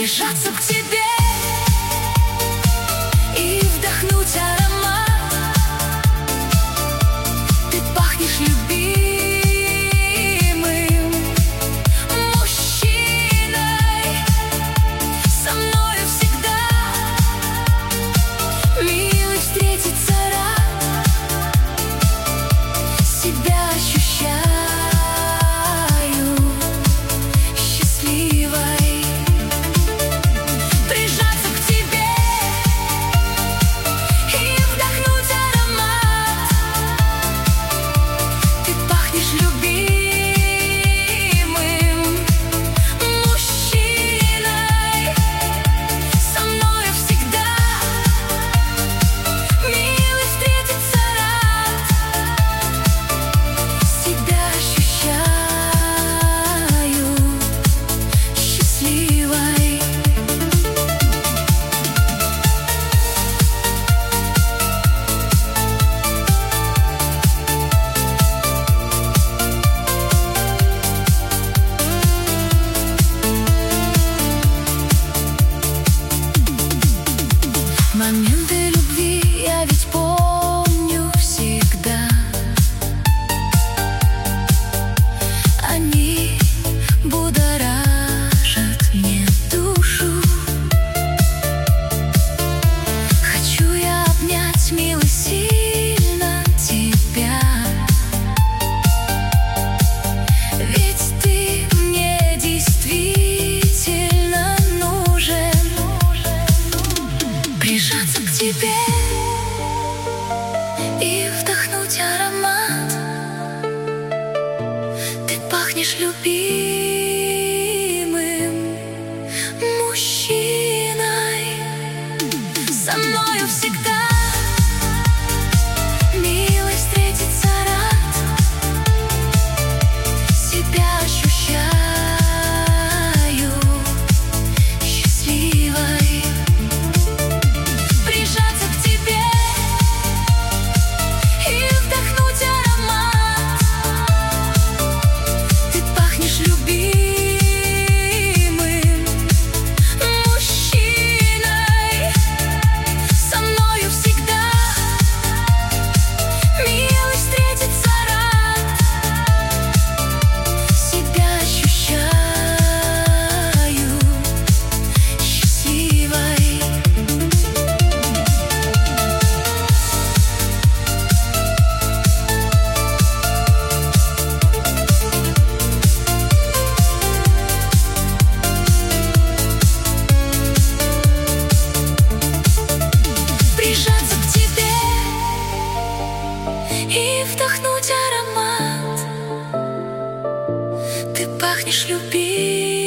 Прижаться к тебе и вдохнуть аромат. Ты пахнешь любимым мужчиной, со мною всегда. Милый, встретиться рад, себя ощущаю счастливой. Прижаться к тебе и вдохнуть аромат. Ты пахнешь любимым мужчиной, со мною всегда. Милый, встретиться рад, себя ощущаю счастливой. Моменты любви я ведь помню всегда. Они будоражат мне душу. Хочу я обнять, милый, сильно тебя, ведь ты мне действительно нужен. Прижаться к тебе и вдохнуть аромат. Ты пахнешь любимым мужчиной, со мною всегда. Милый, встретиться рад, себя ощущаю счастливой. Прижаться к тебе и вдохнуть аромат. Ты пахнешь любимым мужчиной, со мною всегда. Милый, встретиться рад, себя ощущаю счастливой. Прижаться к тебе и вдохнуть аромат. Ты пахнешь любимым